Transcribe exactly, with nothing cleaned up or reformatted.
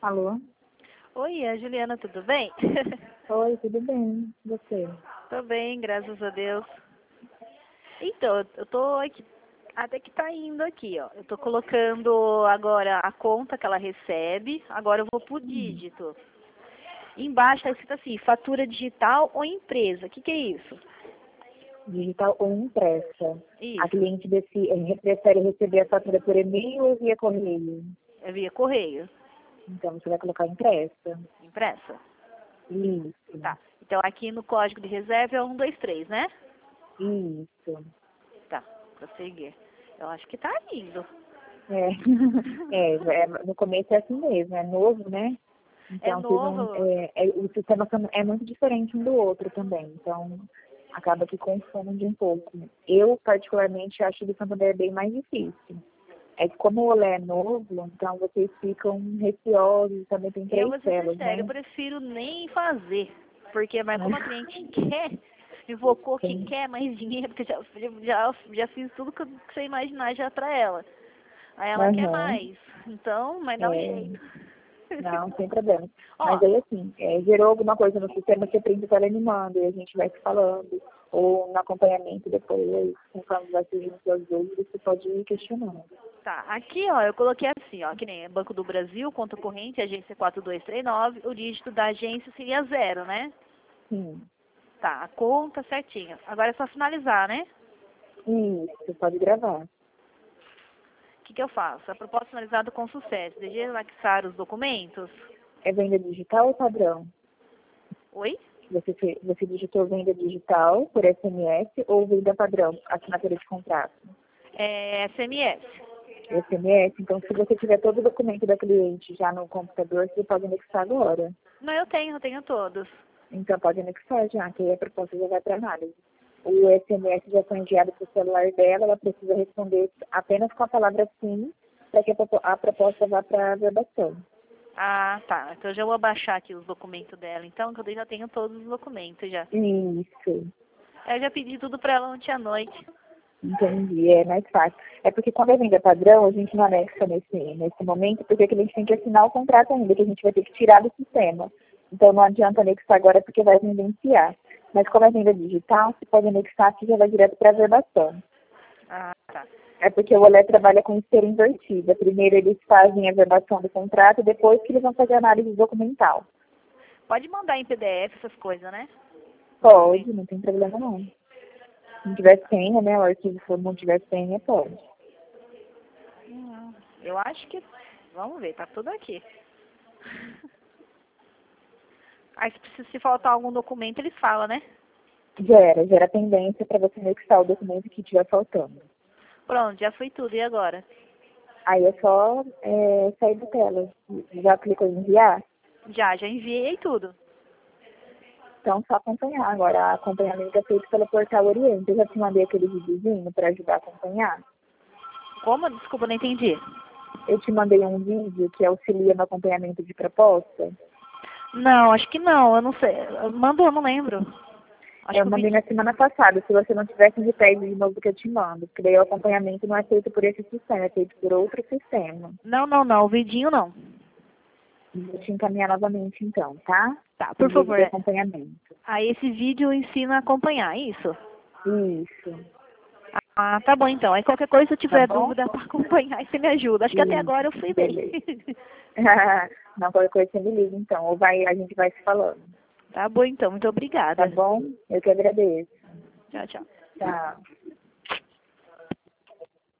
Alô? Oi, a Juliana, tudo bem? Oi, tudo bem? E você? Tô bem, graças a Deus. Então, eu tô aqui, até que tá indo aqui, ó. Eu tô colocando agora a conta que ela recebe, agora eu vou pro Hum, dígito. Embaixo tá escrito assim, fatura digital ou empresa. O que que é isso? digital ou impressa? A Isso, cliente desse, eh, prefere receber a fatura por e-mail ou via correio? é via correio, Então, você vai colocar impressa. impressa. Isso, Tá, então aqui no código de reserva é um, dois, três, né? isso. Tá, prosseguir. Eu acho que tá indo. É, é, é, no começo é assim mesmo, é novo, né? É Então, vocês não, novo. é, é, o sistema são- é muito diferente um do outro também. Então, acaba que confunde um pouco. Eu, particularmente, acho que o Santander é bem mais difícil. É que como o Olé é novo, então vocês ficam receosos, também tem Eu três vou ser telas, sincera, eu né? prefiro nem fazer. Porque, mas como a cliente quer, invocou que Sim. quer mais dinheiro, que já, já, já fiz tudo que você imaginar já pra ela. Aí ela quer Aham. mais. Então, mas dá um É, jeito. não, sem problema. Mas Ó, aí assim, é, gerou alguma coisa no sistema, você prende ela me manda e a gente vai se falando. Ou no acompanhamento depois, conforme vai surgindo suas dúvidas, você pode ir questionando. tá. Aqui, ó, eu coloquei assim, ó, que nem Banco do Brasil, conta corrente, agência quatro dois três nove, o dígito da agência seria zero, né? Sim. Tá, a conta certinha. Agora é só finalizar, né? Isso, pode gravar. O que, que eu faço? A proposta finalizada com sucesso. Deseja anexar os documentos? É venda digital ou padrão? Oi? Você, fe- você digitou venda digital por S M S ou venda padrão, assinatura de contrato? É S M S. S M S, então se você tiver todo o documento da cliente já no computador, você pode anexar agora. Não, eu tenho, eu tenho todos. Então pode anexar já, que aí a proposta já vai para análise. O S M S já foi enviado para o celular dela, ela precisa responder apenas com a palavra sim, para que a propo- a proposta vá para a verbação. Ah, tá. Então eu já vou baixar aqui os documentos dela. Então, que eu já tenho todos os documentos já. Isso, Eu já pedi tudo pra ela ontem à noite. entendi, é mais fácil. É porque quando é venda padrão, a gente não anexa nesse, nesse momento, porque a cliente tem que assinar o contrato ainda, que a gente vai ter que tirar do sistema. Então não adianta anexar agora porque vai vendenciar. Mas como é venda digital, você pode anexar que já vai direto para a verbação. Ah, tá. É porque o Olé trabalha com esteira invertida. Primeiro eles fazem a verbação do contrato, depois que eles vão fazer a análise documental. Pode mandar em P D F essas coisas, né? Os Pode, documentos. não tem problema não. Se não tiver senha, né? O arquivo for não tiver senha, pode. Hum, eu acho que... Vamos ver, tá tudo aqui. Aí se, precisa- se faltar algum documento, eles falam, né? Gera, gera pendência para você anexar o documento que estiver faltando. Pronto, já foi tudo. E agora? Aí é só é, sair da tela. Já clicou em enviar? Já, já enviei tudo. Então, só acompanhar. Agora, acompanhamento é feito pelo Portal Oriente. Eu já te mandei aquele videozinho para ajudar a acompanhar. Como? Desculpa, não entendi. Eu te mandei um vídeo que auxilia no acompanhamento de proposta. Não, acho que não. Eu não sei. Mandou, eu não lembro. Acho Eu que o mandei vídeo... na semana passada. Se você não tivesse, me pede de novo que eu te mando. Porque daí o acompanhamento não é feito por esse sistema, é feito por outro sistema. Não, não, não. O vidinho não. Vou te encaminhar novamente então, tá? Tá, O por vídeo favor. de acompanhamento. Aí esse vídeo ensina a acompanhar, é isso? Isso, Ah, tá bom então. Aí qualquer coisa, se eu tá tiver bom? dúvida pra acompanhar, aí você me ajuda. Acho que até Isso, agora eu fui bem. beleza. Não, qualquer coisa você me liga então. Ou vai, a gente vai se falando. Tá bom então. Muito Tá obrigada. bom? Eu que agradeço. Tchau, tchau. Tchau.